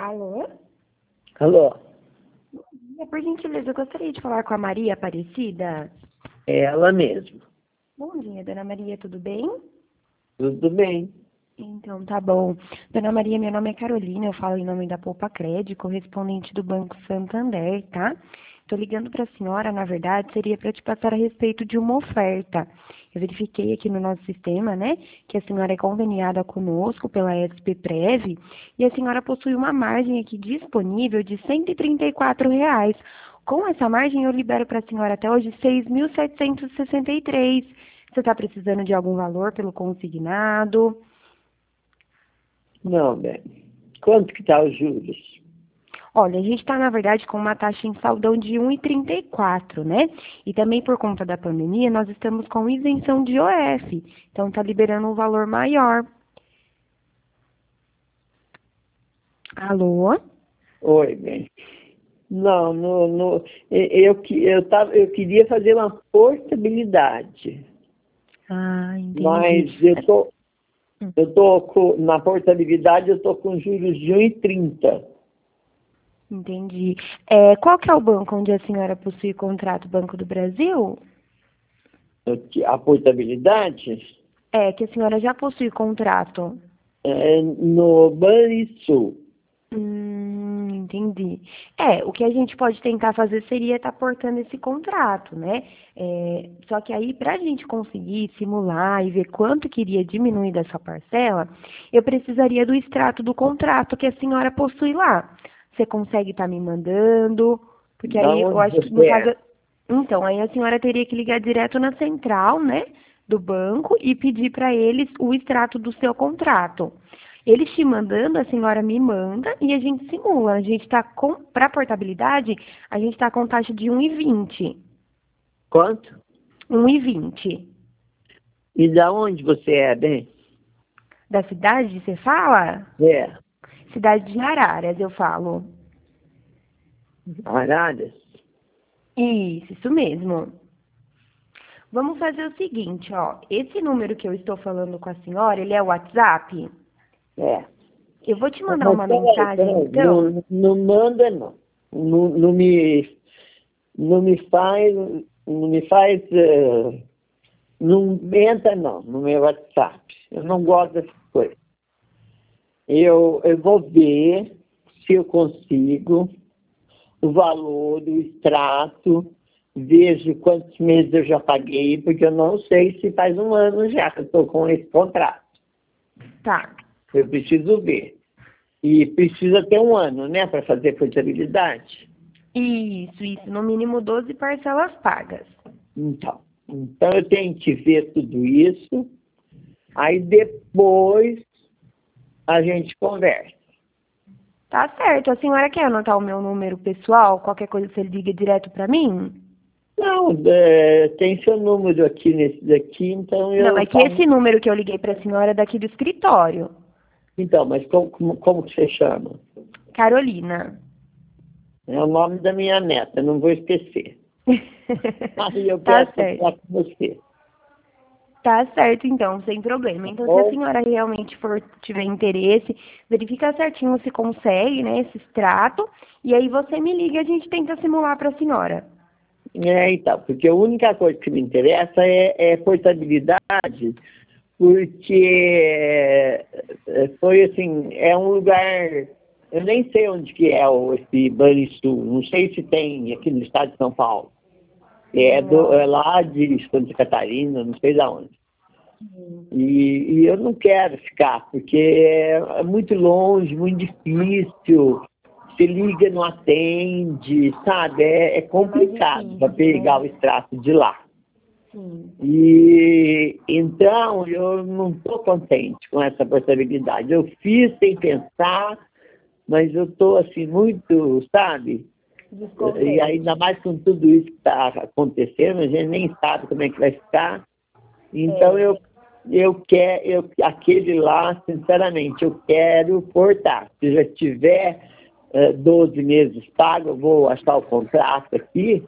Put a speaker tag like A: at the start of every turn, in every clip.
A: Alô?
B: Alô,
A: Por gentileza, eu gostaria de falar com a Maria Aparecida.
B: é ela mesma.
A: Bom dia, dona Maria, tudo bem?
B: Tudo bem?
A: Então, tá bom. Dona Maria, meu nome é Carolina, eu falo em nome da Poupa Crédito, correspondente do Banco Santander, tá? Tô ligando para a senhora, na verdade, seria para te passar a respeito de uma oferta. Eu verifiquei aqui no nosso sistema, né, que a senhora é conveniada conosco pela SPPrev e a senhora possui uma margem aqui disponível de R$ 134. Com essa margem, eu libero para a senhora até hoje 6.763. Você está precisando de algum valor pelo consignado?
B: Não, bem. Quanto que tá os juros?
A: Olha, a gente está, na verdade, com uma taxa em saldão de 1,34, né? E também por conta da pandemia, nós estamos com isenção de OF. Então, está liberando um valor maior. Alô?
B: Oi, bem. Não, eu queria fazer uma portabilidade,
A: Ah, entendi.
B: mas na portabilidade eu tô com juros de 1,30.
A: Entendi. Qual que é o banco onde a senhora possui contrato? Banco do Brasil?
B: A portabilidade
A: Que a senhora já possui contrato.
B: é no Banrisul.
A: Entendi. O que a gente pode tentar fazer seria estar portando esse contrato, né? Só que aí, para a gente conseguir simular e ver quanto que iria diminuir dessa parcela, eu precisaria do extrato do contrato que a senhora possui lá. Você consegue estar me mandando? Porque
B: Da
A: aí eu
B: onde
A: acho que no
B: você
A: caso.
B: é?
A: Então, aí a senhora teria que ligar direto na central, né? Do banco e pedir para eles o extrato do seu contrato. Eles te mandando, a senhora me manda e a gente simula. A gente está com, para portabilidade, a gente está com taxa de 1,20.
B: Quanto?
A: 1,20.
B: E da onde você é, bem?
A: Da cidade, você fala?
B: É,
A: Cidade de Araras, eu falo.
B: Araras?
A: Isso mesmo. Vamos fazer o seguinte, ó. Esse número que eu estou falando com a senhora, ele é o WhatsApp?
B: É.
A: Eu vou te mandar
B: Mas
A: uma mensagem,
B: peraí,
A: então.
B: não manda não. Não, não me faz, não me faz, não entra não no meu WhatsApp. Eu não gosto dessas coisas. Eu vou ver se eu consigo o valor do extrato, vejo quantos meses eu já paguei, porque eu não sei se faz um ano já que eu estou com esse contrato.
A: Tá.
B: Eu preciso ver. E precisa ter um ano, né, para fazer portabilidade.
A: Isso. No mínimo 12 parcelas pagas.
B: Então eu tenho que ver tudo isso, aí depois a gente conversa.
A: Tá certo. A senhora quer anotar o meu número pessoal? Qualquer coisa você liga direto para mim?
B: Não, tem seu número aqui nesse daqui, então
A: Não,
B: eu
A: é que
B: falo.
A: esse número que eu liguei para a senhora é daqui do escritório.
B: Então, mas como que você chama?
A: Carolina.
B: É o nome da minha neta, não vou esquecer. Aí eu
A: Tá
B: quero
A: certo.
B: falar com você.
A: Tá certo, então, sem problema.
B: Tá
A: Então, se a
B: bom?
A: senhora realmente tiver interesse, verifica certinho se consegue, né, esse extrato, e aí você me liga e a gente tenta simular para a senhora.
B: Então, porque a única coisa que me interessa é portabilidade, porque foi assim, é um lugar, eu nem sei onde que é esse Banrisul, não sei se tem aqui no estado de São Paulo. É
A: Não.
B: lá de Santa Catarina, não sei de onde. E eu não quero ficar, porque é muito longe, muito difícil. Se liga, não atende, sabe? É
A: É mais
B: complicado para
A: difícil,
B: pegar
A: né?
B: o extrato de lá.
A: Sim.
B: E então eu não estou contente com essa possibilidade. Eu fiz sem pensar, mas eu estou assim muito, sabe? E
A: Descontente.
B: ainda mais com tudo isso que está acontecendo, a gente nem sabe como é que vai ficar. Então
A: É.
B: eu quero, aquele lá, sinceramente, eu quero portar. Se já tiver 12 meses pago, eu vou achar o contrato aqui.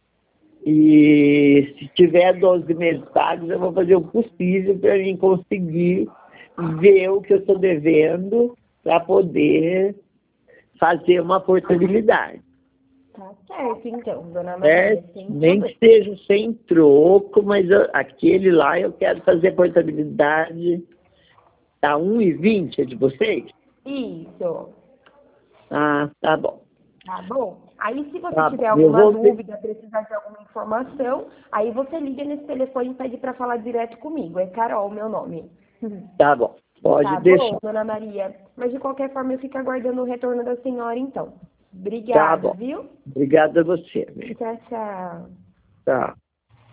B: E se tiver 12 meses pagos, eu vou fazer o possível para mim conseguir ver o que eu estou devendo para poder fazer uma portabilidade.
A: Tá certo, então, dona Maria, sem
B: Nem
A: problema.
B: que seja sem troco, mas aquele lá eu quero fazer portabilidade. Tá 1,20 é de vocês?
A: Isso,
B: Ah, tá bom.
A: tá bom? Aí, se você
B: Tá bom.
A: tiver
B: Eu
A: alguma
B: vou ver.
A: dúvida, precisar de alguma informação, aí você liga nesse telefone e pede para falar direto comigo. É Carol, meu nome.
B: Tá bom. Pode
A: Tá bom,
B: deixar.
A: dona Maria? Mas, de qualquer forma, eu fico aguardando o retorno da senhora, então.
B: Tá
A: Obrigada,
B: bom.
A: viu?
B: Obrigado a você.
A: Tchau, tchau.
B: Tá.